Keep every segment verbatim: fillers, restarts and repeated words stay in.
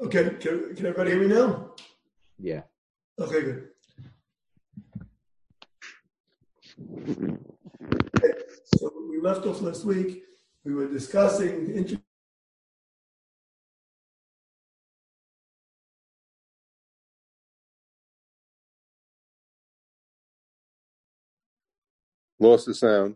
Okay, can, can everybody hear me now? Yeah. Okay, good. Okay, so we left off last week. We were discussing the inter- Lost the sound.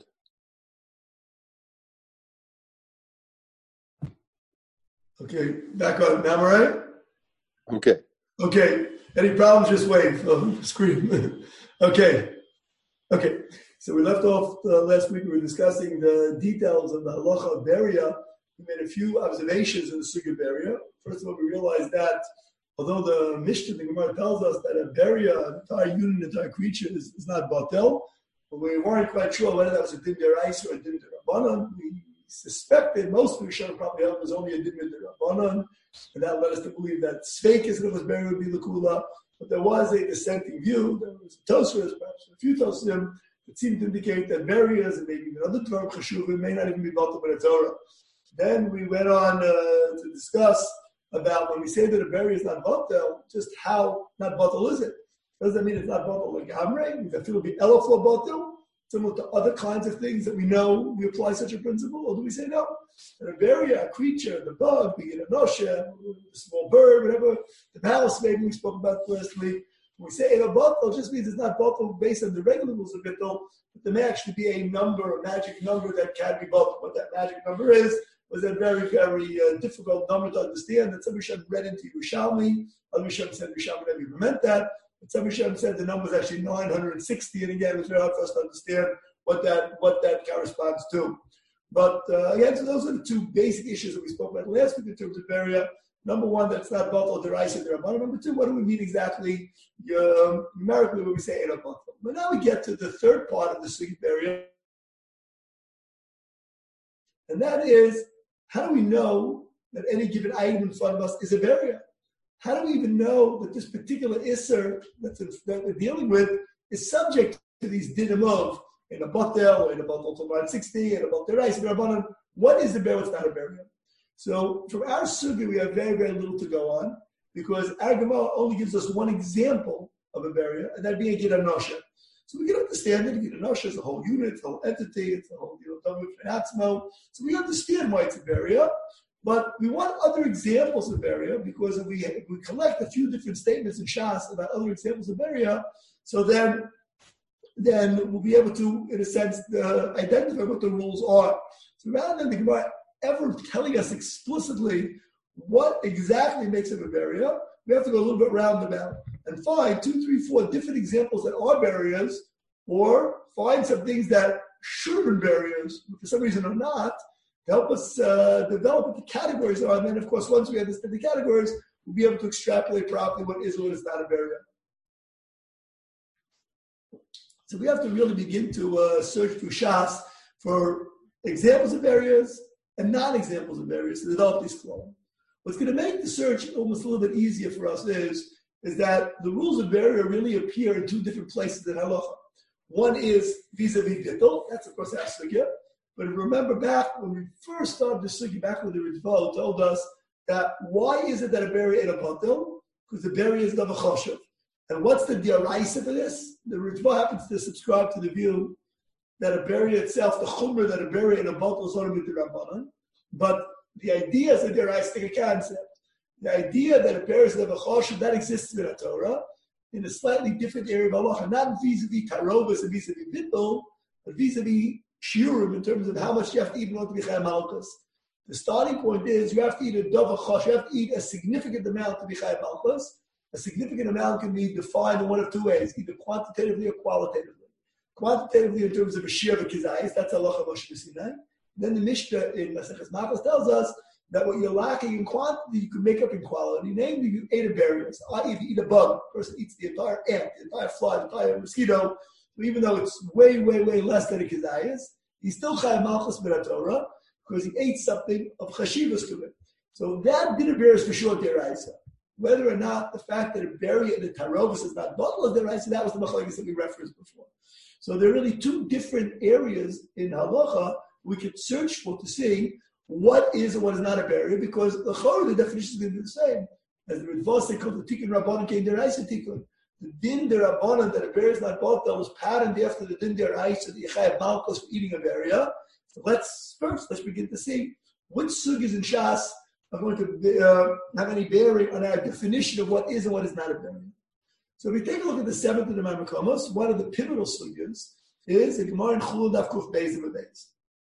Okay, back on. Now, all right? Okay. Okay. Any problems? Just wave. Oh, scream. Okay. Okay. So we left off uh, last week. We were discussing the details of the halacha of Beria. We made a few observations in the Sugi of Beria. First of all, we realized that although the Mishnah, the Gemara tells us that a Beria, an entire unit, an entire creature, is, is not batel, but we weren't quite sure whether that was a din deraisa or a din derabanan. We suspected, most of the Rishonim probably held it was only a din derabanan, and that led us to believe that Sveikis if it was Beria would be Lakula. But there was a dissenting view. There was a Tosfos, perhaps a few Tosfos, that seemed to indicate that Berias and maybe even other Torah Cheshuvim may not even be batel by the Torah. Then we went on uh, to discuss about when we say that a Beria is not batel, just how not batel is it? Does that mean it's not batel like Amrei? Does that feel to be elaflo batel? Similar to other kinds of things that we know we apply such a principle, or do we say no? That a Beria, a creature, the bug, be it a noshe, a small bird, whatever, the palace maybe we spoke about last week. When we say a batel, it just means it's not batel based on the regular rules of bittul, but there may actually be a number, a magic number that can be batel. What that magic number is was a very, very uh, difficult number to understand. That some Rishonim read into Yerushalmi, other Rishonim said Yerushalmi never even meant that. But some Rishonim said the number is actually nine hundred sixty, and again, it was very hard for us to understand what that what that corresponds to. But uh, again, so those are the two basic issues that we spoke about last week in terms of Beria. Number one, that's not batel deraisa derabanan. Number two, what do we mean exactly uh, numerically when we say ela batel? But now we get to the third part of the Sugi Beria, and that is, how do we know that any given item in front of us is a Beria? How do we even know that this particular Isser that's in, that we're dealing with is subject to these dinim of in a batel or in a batel to nine sixty and a batel deraisa derabanan? What is the Beria? What's not a Beria? So from our sugi, we have very, very little to go on because our Gemara only gives us one example of a Beria, and that being a Gid Anosha. So we can understand that a Gid Anosha is a whole unit, it's a whole entity, it's a whole, you know, so we understand why it's a Beria, but we want other examples of Beria because if we, if we collect a few different statements in Shas about other examples of Beria, so then, then we'll be able to, in a sense, uh, identify what the rules are. So rather than the Gemara ever telling us explicitly what exactly makes it a Beria, we have to go a little bit roundabout and find two, three, four different examples that are Berias, or find some things that should have been Berias, but for some reason are not, to help us uh, develop what the categories are. And then, of course, once we understand the categories, we'll be able to extrapolate properly what is or what is not a Beria. So we have to really begin to uh, search through Shas for examples of Berias and non-examples of Beria to develop this flow. What's going to make the search almost a little bit easier for us is, is that the rules of Beria really appear in two different places in Halacha. One is vis-a-vis bittul, that's of course our sugya. But remember back when we first started the sugya, back when the Ritva told us that why is it that a Beria ain't a batel? Because the Beria is never choshev. And what's the diaraisa for this? The Ritva happens to subscribe to the view that a Beria itself, the chumrah that a Beria in a batel is only midrabanan, but the idea is a deraistic concept. The idea that a Beria is never choshev, that exists in the Torah in a slightly different area of halacha, not vis-a-vis tarovas and vis-a-vis bittul, but vis-a-vis shiurim in terms of how much you have to eat in order to be chayim malchus. The starting point is you have to eat a davar chosh, you have to eat a significant amount to be chayim malchus. A significant amount can be defined in one of two ways, either quantitatively or qualitatively. Quantitatively, in terms of a shir of kizayis, that's halacha Moshe Sinai. Then the Mishnah in Maseches Makkos tells us that what you're lacking in quantity, you can make up in quality. Namely, you ate a berry. So if you eat a bug, a person eats the entire ant, the entire fly, the entire mosquito. So even though it's way, way, way less than a kizayis, he's still chayim malchus min Torah because he ate something of chashivas to it. So that didn't bear is for sure deraisa. Whether or not the fact that a berry in the tarovus is not batel deraisa, that was the machlokes that we referenced before. So there are really two different areas in halacha we could search for to see what is and what is not a berry, because the chor, the definition is going to be the same. as the Ritvosa called the Tikkun Rabbanan came deraisa Tikkun. The din derabanan that a bear is not bought that was patterned after the din deraisa the Yechai Malchus for eating a beria. So let's first let's begin to see which sugyas in Shas are going to uh, have any bearing on our definition of what is and what is not a beria. So if we take a look at the seventh of the Mamakomos, one of the pivotal sugyas is the Gemara in Chulun Daf Kuf Beis and Beis.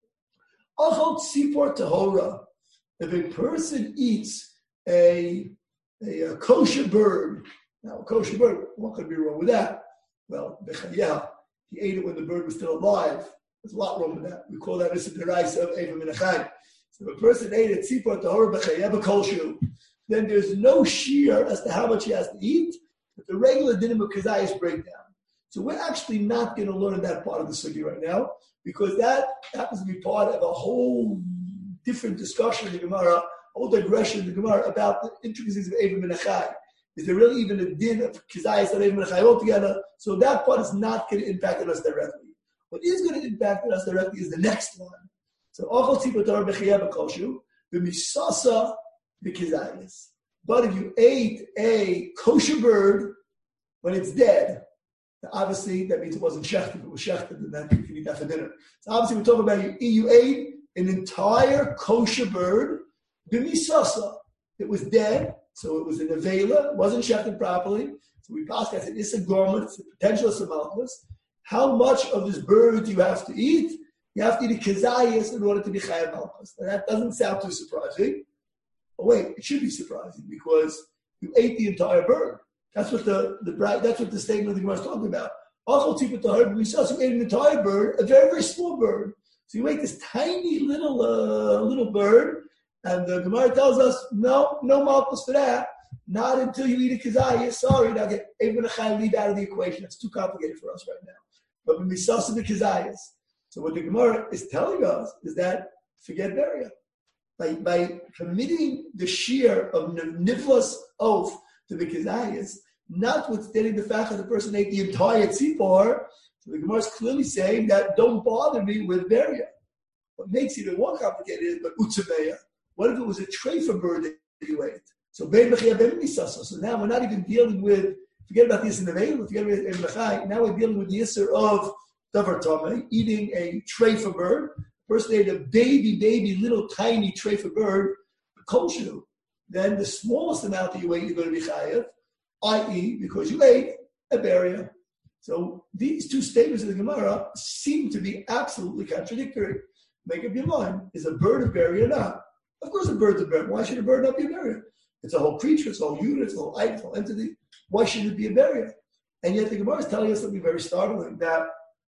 Achol tzipor tahora. If a person eats a, a, a kosher bird, now a kosher bird, what could be wrong with that? Well, bechayah, he ate it when the bird was still alive. There's a lot wrong with that. We call that a derais of eva min achai. So if a person ate a tzipor tahora bechayah b'kolshu, then there's no shear as to how much he has to eat, but the regular dinim of kazayas break down. So we're actually not going to learn that part of the sugi right now, because that happens to be part of a whole different discussion in the Gemara, a whole digression in the Gemara about the intricacies of Eva Menachai. Is there really even a din of Kizayas and Eva Menachai altogether? So that part is not going to impact on us directly. What is going to impact on us directly is the next one. So Ochel Tzipor Tahora b'chiyah b'kolshu, v'misasa b'kizayas. But if you ate a kosher bird when it's dead, obviously that means it wasn't shechted. If it was shechted, then that you can eat that for dinner. So obviously we're talking about you, you ate an entire kosher bird, b'misasa. It was dead, so it was a nevela, it wasn't shechted properly. So we pass that it's a garment, it's a potential of malchus. How much of this bird do you have to eat? You have to eat a kazayas in order to be chayav malchus. And that doesn't sound too surprising. But wait, it should be surprising because you ate the entire bird. That's what the, the that's what the statement of the Gemara is talking about. Achol tzipor tahora b'misasa, you ate an entire bird, a very, very small bird. So you make this tiny little uh, little bird, and the Gemara tells us, no, no malchus for that. Not until you eat a kazayas. Sorry, now get Eva Menachai leave out of the equation. It's too complicated for us right now. But when we sasa the kazayas. So what the Gemara is telling us is that forget beria. By, by permitting the shear of niflas oath to the kazayas, notwithstanding the fact that the person ate the entire tzipor, so the Gemara is clearly saying that don't bother me with beria. What makes it even more complicated is, but utzabeya. What if it was a treifa bird that you ate? So bein b'chiyah bein misasa. So now we're not even dealing with, forget about this in the veil, forget about it in the now we're dealing with the issur of davar tamei, eating a treifa bird. The person ate a baby, baby, little tiny treifa bird, kolshu. Then the smallest amount that you ate, you're going to be chayav, that is, because you ate a beria. So these two statements of the Gemara seem to be absolutely contradictory. Make up your mind. Is a bird a beria or not? Of course a bird's a beria. Why should a bird not be a beria? It's a whole creature, it's a whole unit, it's a whole item, it's a whole entity. Why should it be a beria? And yet the Gemara is telling us something very startling, that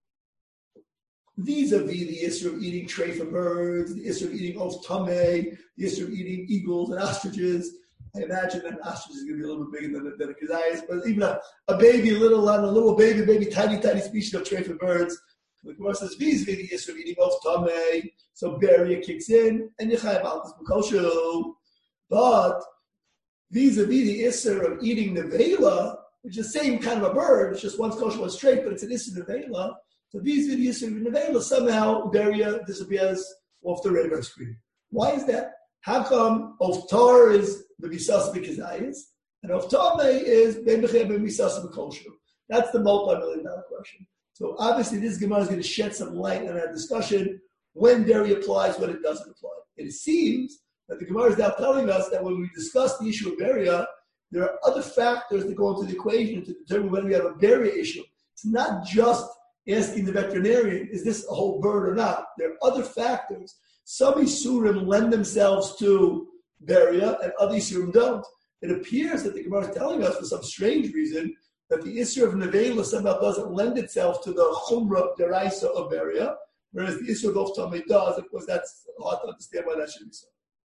vis-a-vis the issue of eating treifa birds, the issue of eating oaf tamei, the issue of eating eagles and ostriches. I imagine that an ostrich is going to be a little bit bigger than, than a kazayas, but even a, a baby, little, a little baby, baby, tiny, tiny species of treifa birds. The Gemara says vis-a-vis the issue of eating oaf tamei, so beria kicks in, and yechayim alkas b'koshu. But vis-a-vis the issue of eating nevela, which is the same kind of a bird, it's just one's kosher, one's straight, but it's an issue nevela. So vis-a-vis the issue of nevela, somehow beria disappears off the radar screen. Why is that? How come oftar is the misasa b'kazayas, and oftamei is ben b'chiyah ben misasa b'kolshu? That's the multi-million dollar question. So obviously this Gemara is going to shed some light on our discussion when dairy applies, when it doesn't apply. It seems that the Gemara is now telling us that when we discuss the issue of beria, there are other factors that go into the equation to determine whether we have a beria issue. It's not just asking the veterinarian, is this a whole bird or not? There are other factors. Some isurim lend themselves to beria and other isurim don't. It appears that the Gemara is telling us for some strange reason that the issur of nevela somehow doesn't lend itself to the chumrah deraisa of beria, whereas the issur of oftamei does. Of course, that's hard to understand why that should be so.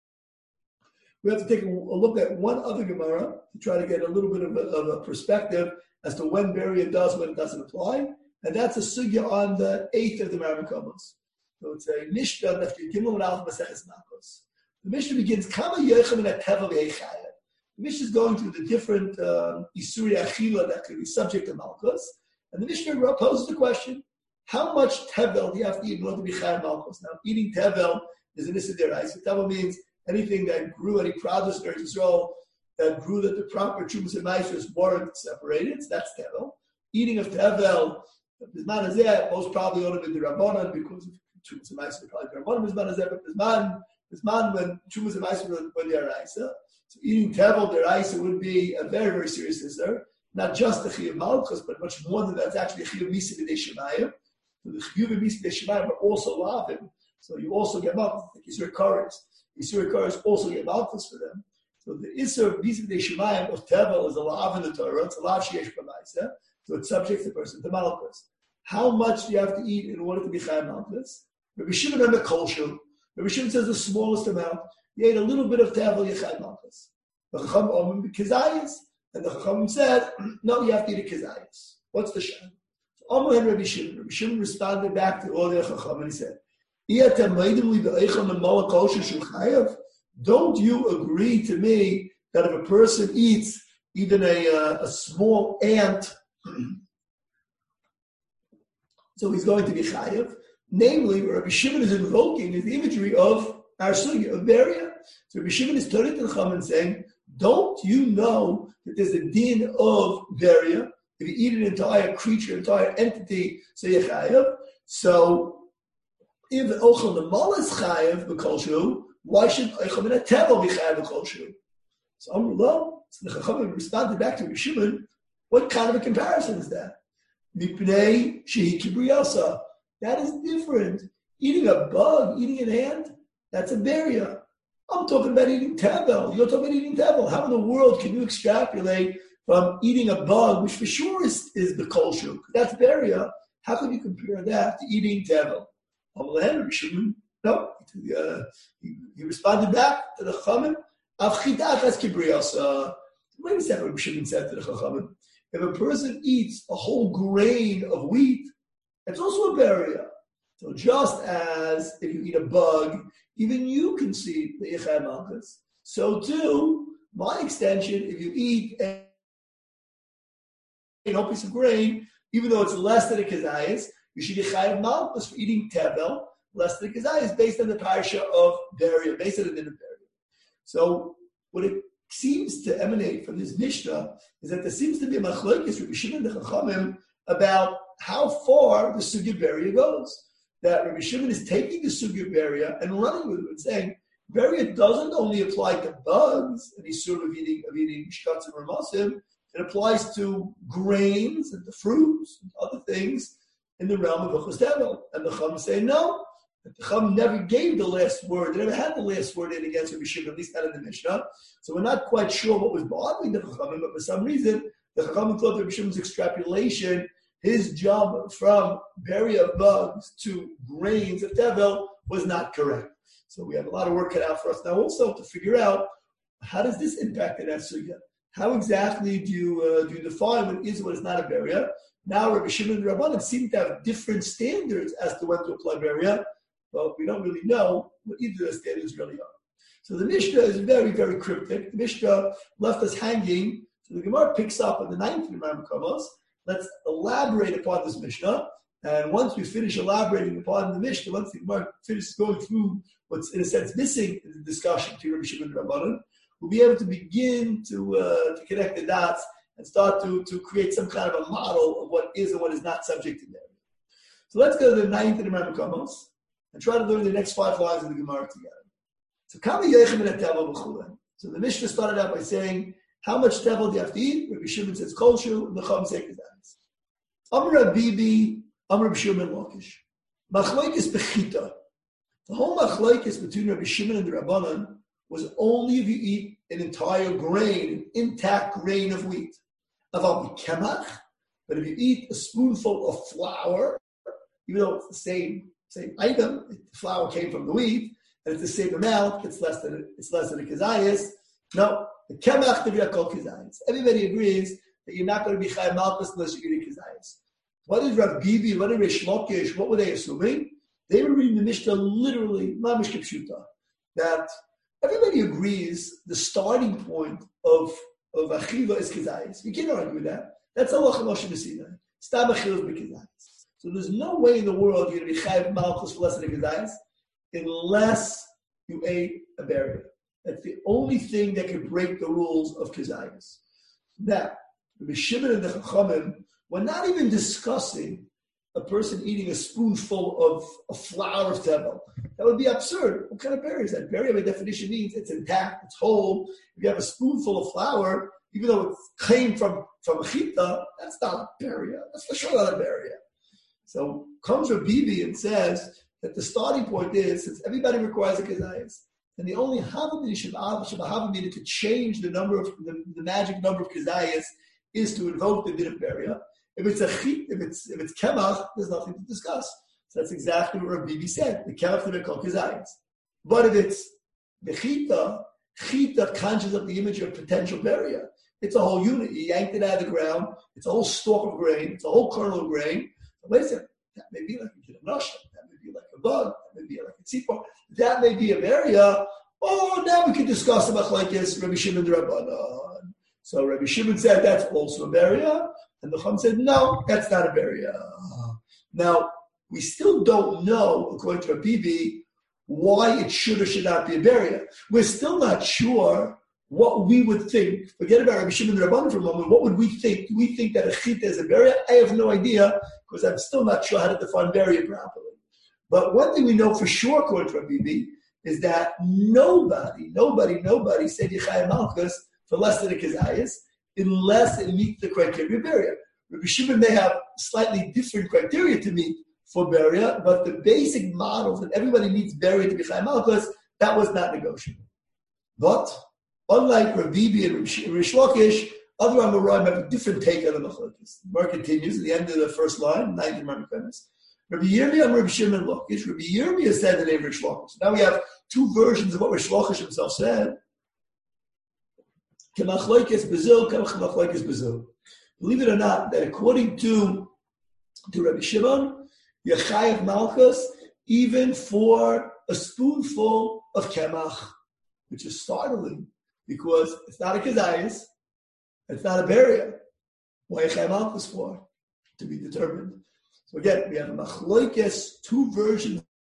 We have to take a look at one other Gemara to try to get a little bit of a, of a perspective as to when beria does, when it doesn't apply. And that's a sugya on the eighth of the Maramakomos. So it's a Mishnah that you give them without Maseches Makos. The Mishnah begins, Kama Yechem in a Teva V'Echayah. The Mishnah is going through the different um, Isuri Achila that could be subject to Malkos. And the Mishnah poses the question, how much Tevel do you have to eat in order to be Chayav Malkos? Now, eating Tevel is an Issa Deraisa. Tevel means anything that grew, any produce in Eretz Yisrael, that grew that the proper Chumas and Maasros weren't separated. So that's Tevel. Eating of Tevel, Bisman Hazeh, most probably only with the Rabbanan because of Chumas and Maasros, probably the Rabbanan Bisman Hazeh, but Bisman, Bisman when Chumas and Maasros were the Araisa. So eating Tevel, the Araisa would be a very, very serious sister. Not just the Chiyuv Malchus, but much more than that. It's actually Chiyuv Misa B'dei Shemayim. So the Chiyuv Misa B'dei Shemayim are also Lavim. So you also get Malchus, like Yisur Kares. Yisur Kares also get Malchus for them. So the Isur Misa B'dei Shemayim of Tevel is a Lav in the Torah. It's a Lav Sheyesh B'maisa. So it subjects the person to Malchus. How much do you have to eat in order to be Chayim Malchus? Rabbi Shimon on the Kolshul. Rabbi Shimon says the smallest amount. You ate a little bit of Tevel, you're Chayim Malchus. The Chacham Omim Kizayis. And the Chachamim said, no, you have to eat a Kizayis. What's the Shem? So Omar and Rabbi Shimon. Rabbi Shimon responded back to all the Chacham and he said, don't you agree to me that if a person eats even a, uh, a small ant, so he's going to be Chayav? Namely, what Rabbi Shimon is invoking is the imagery of our sugya, of Beria. So Rabbi Shimon is turning to the Chachamim and saying, don't you know that there's a din of Beria? If you eat an entire creature, entire entity, so you're Chayav. So if Ochel Namal is Chayav b'kolshu, why should Ochel Min HaTevel be Chayav b'kolshu? So Amrullah, so the Chachamim responded back to Rabbi Shimon, what kind of a comparison is that? Mipnei shehi kibriyasa. That is different. Eating a bug, eating an ant, that's a Beria. I'm talking about eating Tevel. You're talking about eating Tevel. How in the world can you extrapolate from eating a bug, which for sure is, is the kolshuk? That's Beria. How can you compare that to eating Tevel? No. Uh, he, he responded back to the Chachamim. Avchidat kibriyasa. Wait a second, Rabbi Shimon said to the Chachamim. If a person eats a whole grain of wheat, it's also a Beria. So just as if you eat a bug, even you can see the Yechai Malchus. So too, by extension, if you eat a, a piece of grain, even though it's less than a Kazayas, you should Yechai Malchus for eating Tevel, less than a Kazayas, based on the parasha of Beria, based on the din of Beria. So what it seems to emanate from this Mishnah is that there seems to be a machlokes Rabbi Shimon and the Chachamim about how far the Sugya Beria goes. That Rabbi Shimon is taking the Sugya Beria and running with it and saying, Beria doesn't only apply to bugs and he's sort of eating of eating shkatz and ramasim, it applies to grains and the fruits and other things in the realm of Ochos Tevel. And the Chum say no. The Chum never gave the last word. They never had the last word in against Rabbi Shimon, at least not in the Mishnah. So we're not quite sure what was bothering the Chachamim, but for some reason, the Chachamim thought Rabbi Shimon's extrapolation, his jump from Beria of bugs to grains of Tevel was not correct. So we have a lot of work cut out for us now also to figure out how does this impact in that sugya? How exactly do you, uh, do you define what is what is not a Beria? Now Rabbi Shimon and Rabbanan seem to have different standards as to when to apply Beria, but we don't really know what either of the standards really are. So the Mishnah is very, very cryptic. The Mishnah left us hanging. So the Gemara picks up in the ninth Gemara Kamos. Let's elaborate upon this Mishnah. And once we finish elaborating upon the Mishnah, once the Gemara finishes going through what's in a sense missing in the discussion between Rabbi Shimon and Rabbanan, we'll be able to begin to uh, to connect the dots and start to, to create some kind of a model of what is and what is not subject to Beria. So let's go to the ninth and the Gemara Kamos and try to learn the next five lines of the Gemara together. So Kami Yechem and Tevel b'chulen. So the Mishnah started out by saying, how much Tevel do you have to eat? Rabbi Shimon says Kolshu, and the Chum says Kezanis. Amr Bibi, Amr Shimon Lakish. Machlokes bechita. The whole machlokes between Rabbi Shimon and the Rabbanan was only if you eat an entire grain, an intact grain of wheat. Aval b'kemach, but if you eat a spoonful of flour, even though it's the same same item, the flour came from the wheat, and it's the same amount, it's less than it's less than a kazayas. No, the kemach devia kol kazayas. Everybody agrees that you're not going to be chayv malchus unless you eat a kazayas. What is Rav Bibi? What is Rish Lakish? What were they assuming? They were reading the Mishnah literally, mamish kipshuta, that everybody agrees the starting point of of achiva is kazayas. You can't argue with that. That's Allah Moshe Messina. Stam achiva is kazayas. So there's no way in the world you're going to be chayv malchus for less than a kazayas unless you ate a berry. That's the only thing that can break the rules of Kazayas. Now, the Shimon and the Chachamim, we're not even discussing a person eating a spoonful of a flour of tevel. That would be absurd. What kind of berry is that? Berry, by definition, means it's intact, it's whole. If you have a spoonful of flour, even though it came from, from a chita, that's not a berry. That's for sure not a berry. So comes Rabbi Bibi and says that the starting point is, since everybody requires a kazayas, and the only havamina shabbahavamina to change the number of the, the magic number of kazayas is to invoke the din of beria. If it's a chit, if it's if it's kemach, there's nothing to discuss. So that's exactly what Rabbi Bibi said. The kemach to called kazayas. But if it's the chita, chita conjures up the image of potential beria. It's a whole unit. You yanked it out of the ground. It's a whole stalk of grain. It's a whole kernel of grain. So wait a second. That may be like a kiddush. That may be like a bug. That may be like a tzipor. That may be a beria. Oh, now we can discuss the machlekes Rabbi Shimon Rabbanan. So Rabbi Shimon said that's also a beria. And the Chum said, no, that's not a beria. Now, we still don't know, according to Rabbi Bibi, why it should or should not be a beria. We're still not sure what we would think. Forget about Rabbi Shimon Rabbanan for a moment. What would we think? Do we think that a chita is a beria? I have no idea, because I'm still not sure how to define beria properly. But one thing we know for sure, according to Rabbi Bibi, is that nobody, nobody, nobody said Yechayim Malchus for less than a kazayas, unless it meets the criteria of beria. Rabbi Shimon may have slightly different criteria to meet for beria, but the basic model that everybody needs beria to be Chaim Malchus, that was not negotiable. But unlike Rabbi Bibi and Rish Lakish, other Amoraim have a different take on the machlokes. The Gemara continues at the end of the first line, ninth Gemara premise. Rabbi Yirmiyah and Rabbi Shimon Lakish. Rabbi Yirmiyah said the name Rish Lakish. Now we have two versions of what Rish Lakish himself said. Believe it or not, that according to, to Rabbi Shimon, Yechayev Malchus, even for a spoonful of kemach, which is startling, because it's not a kazayas, it's not a beria. Why Yechayev Malchus for? To be determined. So again, we have a machloikes, two versions of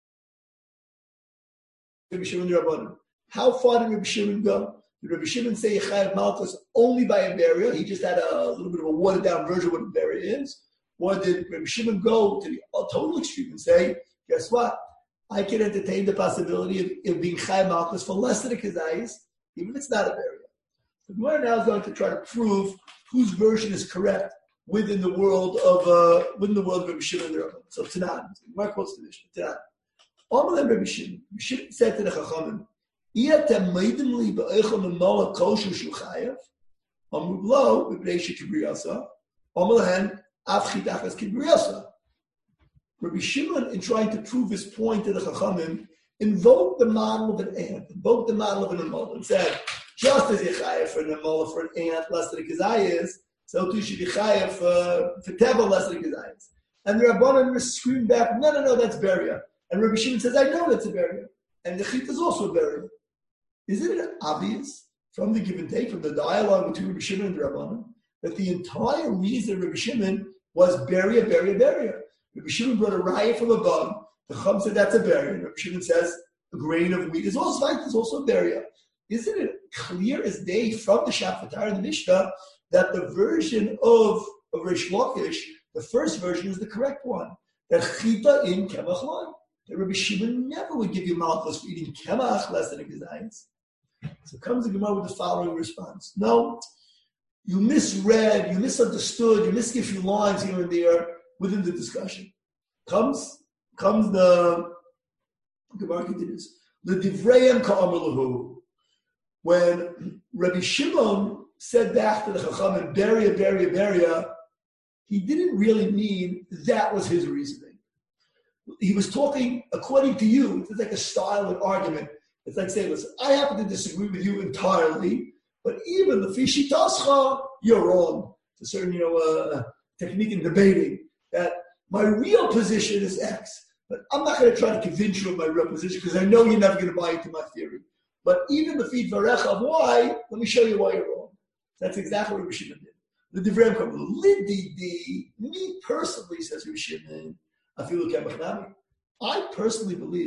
Rabbi Shimon Rabbanan. How far did Rabbi Shimon go? Did Rabbi Shimon say Yechayev Malchus only by a beria? He just had a little bit of a watered down version of what a beria is. Or did Rabbi Shimon go to the total extreme and say, guess what? I can entertain the possibility of, of being Yechayev Malchus for less than a kazayas, even if it's not a beria. The Gemara now is going to try to prove whose version is correct within the world of uh, within the world of Rabbi Shimon and the Rabbanan. So Tanan, the Gemara quotes the Mishnah. Tanan. Amalem Rabbi Shimon. Rabbi Shimon said to the Chachamim, Iyatem meidim li ba'echel memala kosher shulchayev. Amrublo b'bnei shekibriyasa. Amalahen afchitachas kibriyasa. Rabbi Shimon, in trying to prove his point to the Chachamim, invoked the model of an ant, invoked the model of an amal, and said, just as Yechayev for an amal for an ant less than a kazayas, so too should Yechayev uh, for tevel less than a kazayas. And the Rabbanan screamed back, no, no, no, that's beria. And Rabbi Shimon says, I know that's a beria. And the chit is also a beria. Isn't it obvious from the give and take, from the dialogue between Rabbi Shimon and the Rabbanan, that the entire reason of Rabbi Shimon was beria, beria, beria? Rabbi Shimon brought a raya from a bug. The Chum said that's a beria. And Rabbi Shimon says a grain of wheat is also fine, it's also a beria. Isn't it clear as day from the Shafat and the Mishnah that the version of, of Rish Lakish, the first version is the correct one? That chita in kemach line. That Rabbi Shimon never would give you malchus for eating kemach less than a gezayis. So comes the Gemara with the following response. No, you misread, you misunderstood, you missed a few lines here and there within the discussion. Comes, comes the Gemara continues. The divrayim ka'amar lahu. When Rabbi Shimon said back to the Chachamim, beria, beria, beria, he didn't really mean that was his reasoning. He was talking, according to you, it's like a style of argument. It's like saying, listen, I happen to disagree with you entirely, but even the Fishi Tascha, you're wrong. It's a certain, you know, uh, technique in debating that my real position is X, but I'm not going to try to convince you of my real position because I know you're never going to buy into my theory. But even the feed varecha of why, let me show you why you're wrong. That's exactly what Rabbi Shimon did. The divrei come lididi. Me personally, says Rabbi Shimon, I feel like I personally believe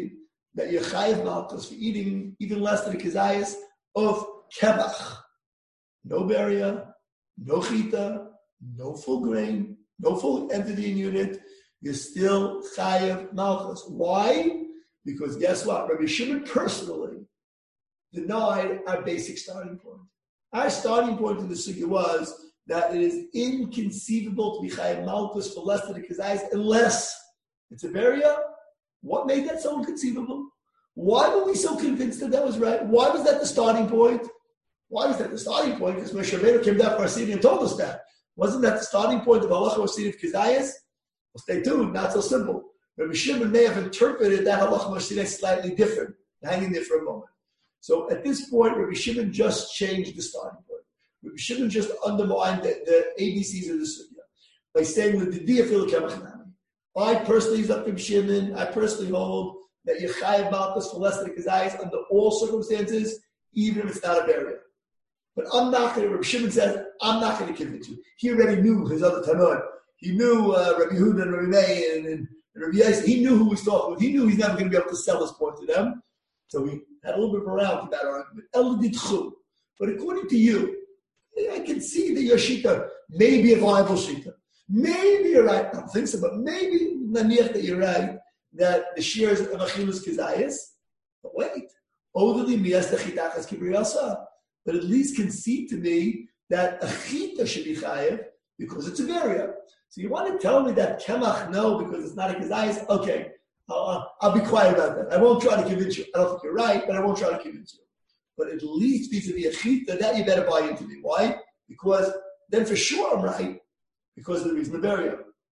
that you're chayiv malchus for eating even less than a kizayis of kebach. No beria, no chita, no full grain, no full entity in unit. You're still chayiv malchus. Why? Because guess what? Rabbi Shimon personally denied our basic starting point. Our starting point in the sugya was that it is inconceivable to be chayiv malchus for less than a kizayis unless it's a beria. What made that so inconceivable? Why were we so convinced that that was right? Why was that the starting point? Why was that the starting point? Because Moshe Rabbeinu came down for Arsini and told us that. Wasn't that the starting point of halacha Arsini of kizayis? Well, stay tuned. Not so simple. Rabbi Shimon may have interpreted that halacha Arsini slightly different. Hanging there for a moment. So at this point, Rabbi Shimon just changed the starting point. Rabbi Shimon just undermined the, the A B Cs of the sugya by saying that the diafil kemachnami. I personally use up Rabbi Shimon. I personally hold that you're chayiv malchus for less than a kizayis under all circumstances, even if it's not a barrier. But I'm not going to, Rabbi Shimon says, I'm not going to convince you. He already knew his other Tanoi. He knew uh, Rabbi Yehuda and Rabbi Meir and, and, and Rabbi Yosef. He knew who he was talking with. He knew he's never going to be able to sell his point to them. So he had a little bit of a round to that argument. El ditchu. But according to you, I can see that your shita may be a viable shita. Maybe you're right. I don't think so, but maybe naniach that you're right that the shears of achilus kizayis. But wait, odeli miyas techitachas kibriyasa. But at least concede to me that a chita should be chayev because it's a beria. So you want to tell me that kemach no because it's not a kizayis? Okay, I'll, I'll be quiet about that. I won't try to convince you. I don't think you're right, but I won't try to convince you. But at least vis-a-vis a chita, that you better buy into me. Why? Because then for sure I'm right because of the reason of beria.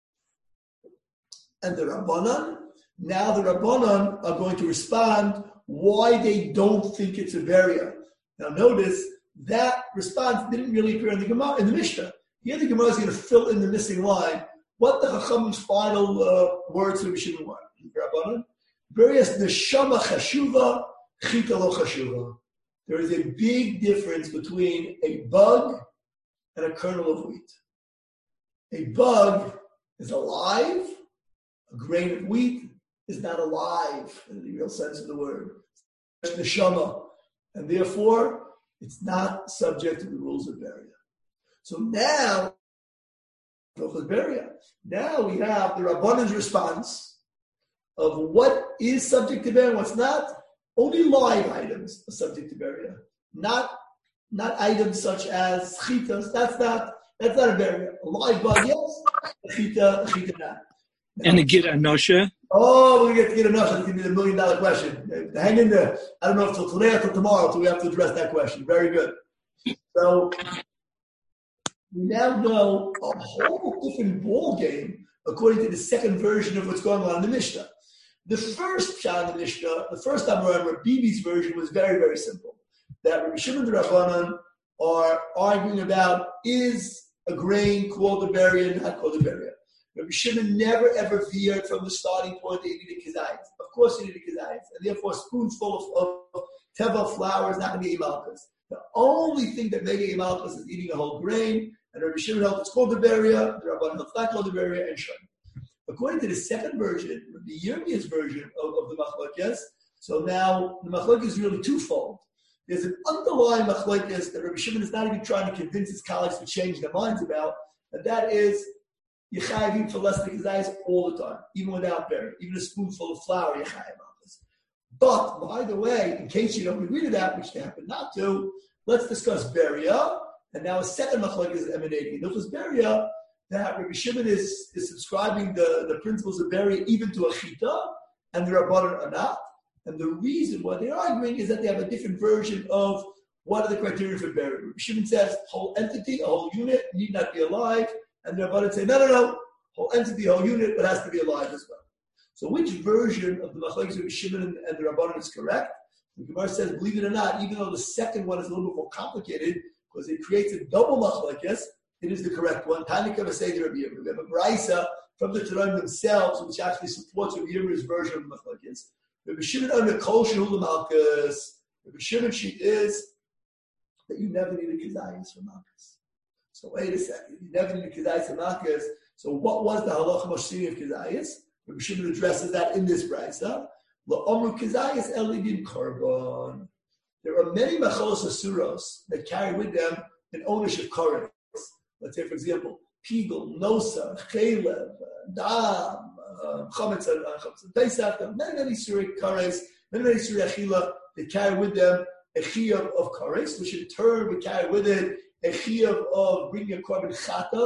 And the Rabbanan, now the Rabbanan are going to respond why they don't think it's a beria. Now notice that response didn't really appear in the Gemara, in the Mishnah. Here the Gemara is going to fill in the missing line. What the Chacham's final uh, words of Shimon were? Rabbanan, various neshama chashuva, chita lo chashuva. There is a big difference between a bug and a kernel of wheat. A bug is alive. A grain of wheat is not alive in the real sense of the word. It's neshama. And therefore, it's not subject to the rules of beria. So now, now we have the Rabbanan's response of what is subject to beria and what's not. Only live items are subject to beria, not not items such as chitas. That's not that's not a beria. A live bug, yes. A chita, a chita not. Now, and a git anosha. Oh, we're going to get to get anosha. That's going to be the million dollar question. Hang in there. I don't know if till today or till tomorrow till we have to address that question. Very good. So we now know a whole different ball game according to the second version of what's going on in the Mishnah. The first shot in the Mishnah, the first time around, Rabbi Bibi's version was very, very simple. That Rabbi Shimon and Rabbanan are arguing about is a grain called a beria, not called a beria. Rabbi Shimon never ever veered from the starting point that you needed kizayis. Of course you needed kizayis. And therefore, spoons full of, of teva flour is not going to be imalkas. The only thing that made it imalkas is eating a whole grain. And Rabbi Shimon held it's called the beria, the Rabbanan held it's not called the beria, and shun. According to the second version, the Yirmiyah's version of, of the machlokes, so now the machlokes is really twofold. There's an underlying machlokes that Rabbi Shimon is not even trying to convince his colleagues to change their minds about, and that is Yechayim for less than kizayis all the time, even without beria, even a spoonful of flour Yechayim on this. But by the way, in case you don't agree to that, which they happen not to, let's discuss beria. And now a second machlokes is emanating. Notice beria. That Rabbi Shimon is, is subscribing the, the principles of beria even to a chita, and the Rabbanan are not. And the reason why they're arguing is that they have a different version of what are the criteria for beria. Rabbi Shimon says whole entity, a whole unit need not be alive, and the Rabbanan say no, no, no, whole entity, whole unit, but has to be alive as well. So which version of the machlokes Rabbi Shimon and, and the Rabbanan is correct? The Gemara says, believe it or not, even though the second one is a little bit more complicated because it creates a double machlokes, it is the correct one. Tanika Masei Rabbi Yirmiyah. We have a brisa from the Tanaim themselves, which actually supports Rabbi Yirmiyah's version of the machlokes. Rabbi Shimon under Kol Shehul Malkus. Rabbi Shimon sheet is that you never need a kizayis for malkus. So wait a second, you never need a kizayis for malkus. So what was the halacha mashini of kizayis? Rabbi Shimon addresses that in this brisa. La'omru kizayis elidin korban. There are many machalos asuros that carry with them an ownership kares. Let's say, for example, pigel, nosa, chelev, dam, chametz, chametz pesach. Many, many surah kares, many, many surah achila that carry with them a chiyuv of kares, which in turn would carry with it a chiyuv of bringing a korban chatas.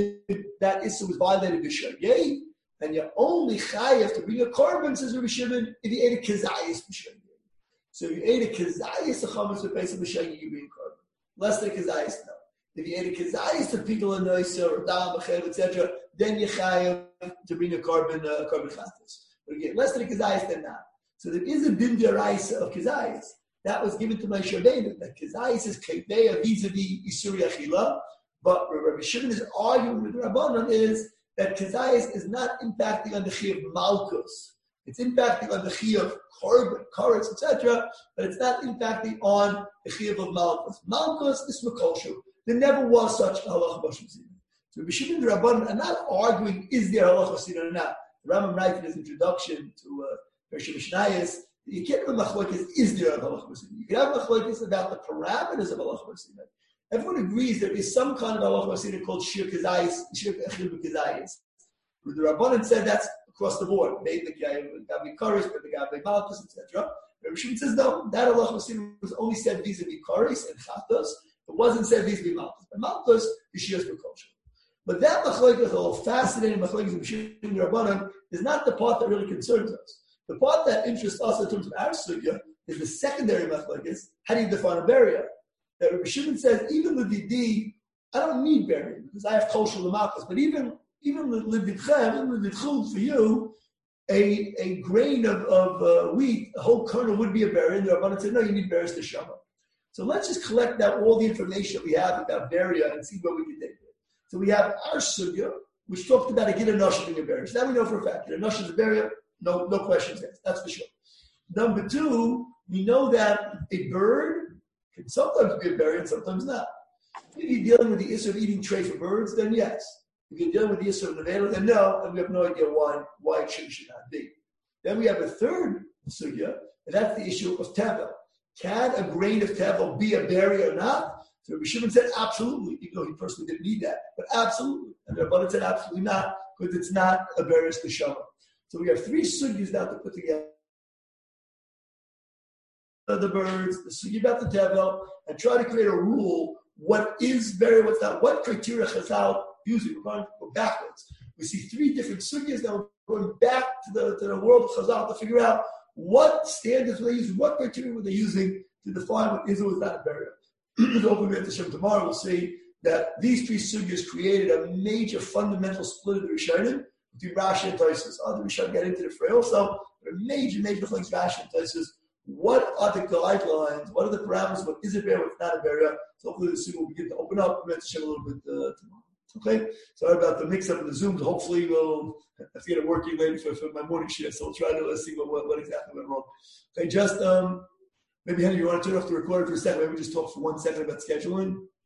That issue was violated b'shagay, and you're only chayav to bring a korban, says Rabbi Shimon, if you ate a kizayis b'shagay. So if you ate a kizayis of chametz b'pesach b'shagay, you bring korban. Less than kizayis, no. If you ate a kizayis of people in noisa or dam, et cetera, then you chayav to bring a korban, uh, korban chatas. But again, less than a kizayis than not. So there is a din deraisa of kizayis that was given to Moshe Rabbeinu. That kizayis is keideya vis-a-vis isuri achila. But what Rabbi Shimon is arguing with Rabbanan is that kizayis is not impacting on the chi of malchus. It's impacting on the chi of korban, karetz, et cetera, but it's not impacting on the chi of malchus. Malchus is makoshu. There never was such a halacha b'shimzina. So Rabbi Shimon and Rabbanan are not arguing is there halacha b'shimzina or not. The Rambam writes in his introduction to Pershim Mishnayos, you can't have a machlokes is there halacha b'shimzina. You can have a machlokes about the parameters of halacha b'shimzina. Everyone agrees there is some kind of halacha b'shimzina called shir kizayis, shir echil b'kizayis. The Rabbanan said that's across the board. Made the guy gabi kares, but the gabi malchus, et cetera. Rabbi Shimon says no. That halacha b'shimzina was only said vis-a-vis kares and chatos. It wasn't said vis-a-vis malchus. But malchus is shir b'kosher. But that machlokes, a little fascinating machlokes of Shimon and Rabbanan, is not the part that really concerns us. The part that interests us in terms of our sugya is the secondary machlokes. How do you define a burial? That Rabbi Shimon says, even the Didi, I don't need burial because I have kosher l'malchus. But even even the l'vidchem, even the vidchul for you, a, a grain of, of uh, wheat, a whole kernel would be a burial. And the Rabbanan said, no, you need burial to shama. So let's just collect out all the information we have about burial and see where we can take it. So we have our sugya, which talked about a gid anash being a burial. So now we know for a fact that anash is a burial. No, no questions asked. That's for sure. Number two, we know that a bird can sometimes be a burial and sometimes not. If you're dealing with the issue of eating tray for birds, then yes. If you're dealing with the issue of nevela, then no, and we have no idea why why it should, should not be. Then we have a third sugya, and that's the issue of tevel. Can a grain of tevel be a burial or not? So Rabbi Shimon said absolutely, even though he personally didn't need that, but absolutely. And the Rabbanan said absolutely not, because it's not a burial neshama. So we have three sugyas now to put together. The birds, the sugya about the tevel, and try to create a rule. What is burial, what's not? What criteria Chazal using? We're going to go backwards. We see three different sugyas. Now we're going back to the, to the world of Chazal to figure out what standards were they using, what criteria were they using to define what is or is not a burial. Hopefully, tomorrow we'll see that these three sugyas created a major fundamental split of the Rishonim between Rashi and Tosfos. Other Rishonim get into the fray also. There are major, major things Rashi and Tosfos. What are the guidelines? What are the parameters? What is a burial? What's not a burial? So hopefully the sugya will begin to open up. We're going to share a little bit uh, tomorrow. Okay? Sorry about the mix-up in the Zooms. Hopefully we'll have to get it working later for, for my morning shift. So we'll try to uh, see what, what, what exactly went wrong. Okay, just um, maybe Henry, you want to turn off the recorder for a second? Maybe just talk for one second about scheduling.